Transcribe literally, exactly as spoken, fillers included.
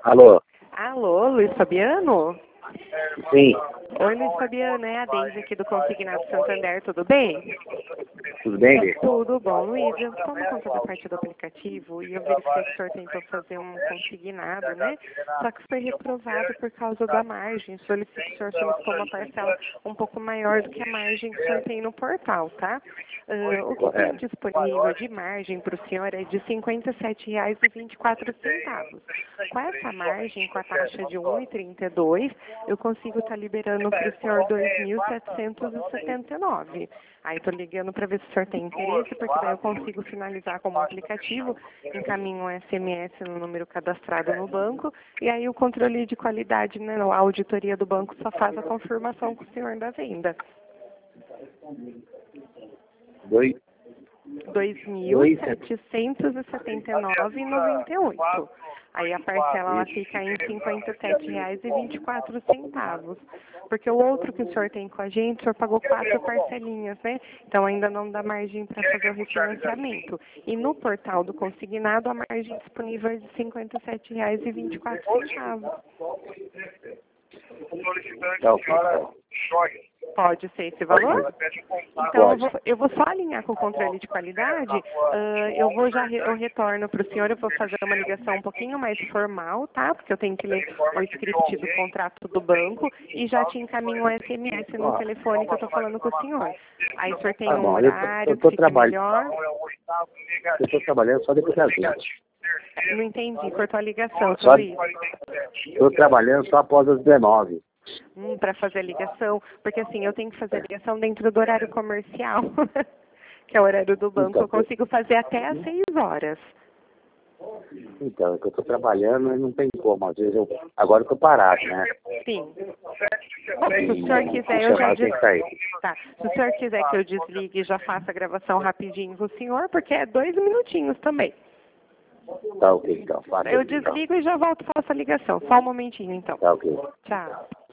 Alô? Alô, Luiz Fabiano? Sim, Oi, Luiz Fabiano, é a Deise aqui do Consignado Santander, tudo bem? tudo bem, Bê? Tudo bom, Luiz. Eu tomo conta da parte do aplicativo e eu verifiquei que o senhor tentou fazer um consignado, né? Só que foi reprovado por causa da margem. Solici- O senhor solicitou uma parcela um pouco maior do que a margem que o senhor tem no portal, tá? Ah, o que tem Correto. disponível de margem para o senhor é de cinquenta e sete reais e vinte e quatro centavos. Com essa margem, com a taxa de um real e trinta e dois centavos, eu consigo estar liberando para o senhor dois mil setecentos e setenta e nove reais. Aí estou ligando para ver se o senhor tem interesse, porque daí eu consigo finalizar como aplicativo, encaminho um S M S no número cadastrado no banco, e aí o controle de qualidade, né, a auditoria do banco só faz a confirmação com o senhor da venda. Dois, dois mil setecentos e setenta e nove reais e noventa e oito centavos. Aí a parcela ela fica em cinquenta e sete reais e vinte e quatro centavos. Porque o outro que o senhor tem com a gente, o senhor pagou quatro parcelinhas, né? Então ainda não dá margem para fazer o refinanciamento. E no portal do consignado, a margem disponível é de cinquenta e sete reais e vinte e quatro centavos. tá, ok, tá. Pode ser esse valor? Então, eu vou, eu vou só alinhar com o controle de qualidade, ah, eu vou já, re- eu retorno para o senhor, eu vou fazer uma ligação um pouquinho mais formal, tá? Porque eu tenho que ler o script do contrato do banco e já te encaminho um S M S no Ó, telefone que eu estou falando com o senhor. Aí o senhor tem tá um bom, eu tô, horário eu que tô fica trabalhando, melhor? eu tô trabalhando só depois das vinte. Não entendi, cortou a ligação, seu Só, Luiz. tô trabalhando só após as dezenove. Hum, para fazer a ligação, porque assim, eu tenho que fazer a ligação dentro do horário comercial, que é o horário do banco, Então, eu consigo fazer até às seis horas. então, é que eu tô trabalhando, mas não tem como, às vezes eu, agora eu tô parado, né? Sim. Bom, se o senhor quiser, Se eu já chamar, eu des... tenho que sair. tá. Se o senhor quiser que eu desligue e já faça a gravação rapidinho com o senhor, porque é dois minutinhos também. Tá ok, então, faça Eu isso, então. desligo e já volto e faço a ligação. Só um momentinho, então. Tá ok. Tchau.